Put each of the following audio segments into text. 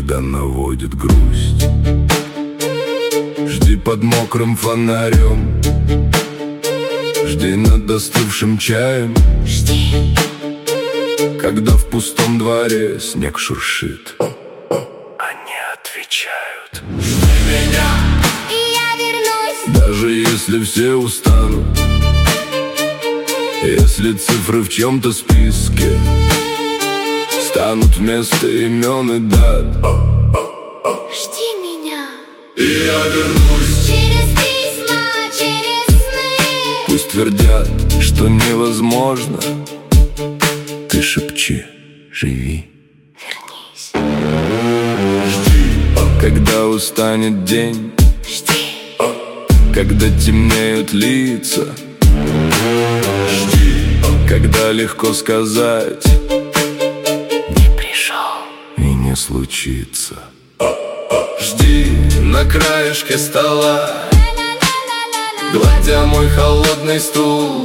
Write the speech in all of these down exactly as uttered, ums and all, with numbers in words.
когда наводит грусть. Жди под мокрым фонарем, жди над остывшим чаем. Жди, когда в пустом дворе снег шуршит. Они отвечают: жди меня, и я вернусь. даже если все устанут, если цифры в чьем-то списке станут вместо имен и дат. Жди меня, И я вернусь. через письма, через сны. Пусть твердят, что невозможно, ты шепчи: живи. Вернись, Жди, когда устанет день, жди, когда темнеют лица. Жди, когда легко сказать: не пришел. и не случится. Жди на краешке стола, гладя мой холодный стул.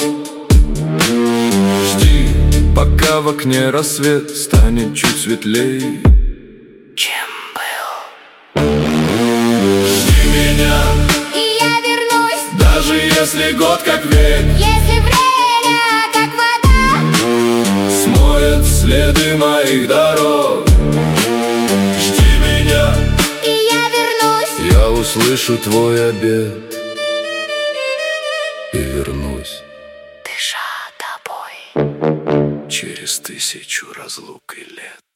Жди, пока в окне рассвет станет чуть светлей, Чем был, жди меня, и я вернусь. даже если год как век Если время, как вода, смоет следы моих дорог. Жди меня, и я вернусь. я услышу твой обет и вернусь Дыша тобой. через тысячу разлук и лет.